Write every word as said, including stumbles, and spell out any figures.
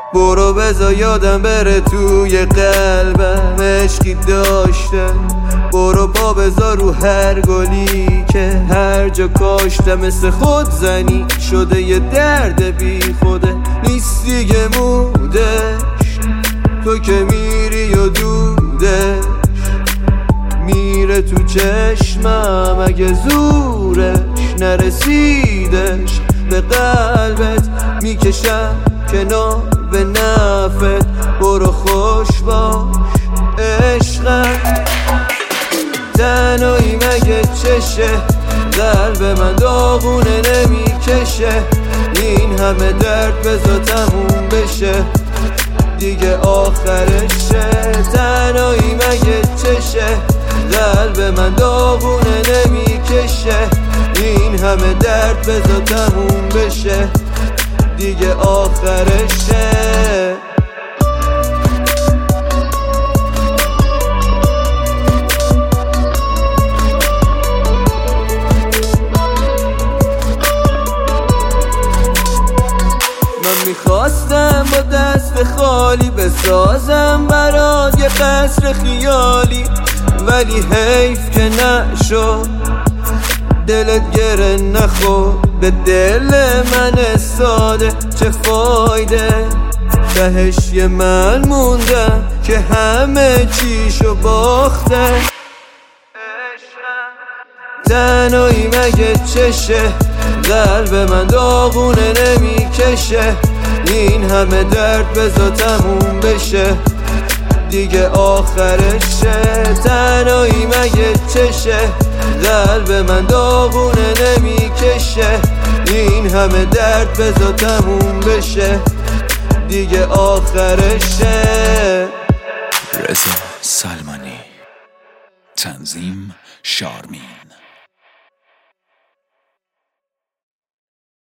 برو بذار یادم بره توی قلبم عشقی داشته. برو پا بذار رو هر گلی که هر جا کاشته. مثل خود زنی شده یه درد بی خوده، نیست دیگه مودش. تو که میری و دودش میره تو چشمم، اگه زورش نرسیدش به قلبت میکشم کنار به نفت. برو خوش باش عشقم، تنهایی مگه چشه؟ قلب من داغونه نمیکشه. این همه درد بذار تموم بشه دیگه آخرشه. تنهایی مگه چشه؟ قلب من داغونه نمیکشه. این همه درد بذار تموم بشه دیگه آخرشه. من میخواستم با دست خالی بسازم برات یه قصر خیالی، ولی حیف که نشد. دلت گره نخورد به دل من ساده، چه فایده؟ تهش یه من موندم که همه چیشو باخته. تنهایی مگه چشه؟ قلب من داغونه نمیکشه. این همه درد بذار تموم بشه دیگه آخرشه. تنهایی مگه چشه؟ قلب من داغونه نمیکشه. این همه درد بذار تموم بشه دیگه آخرشه. رضا سلمانی، تنظیم شارمین.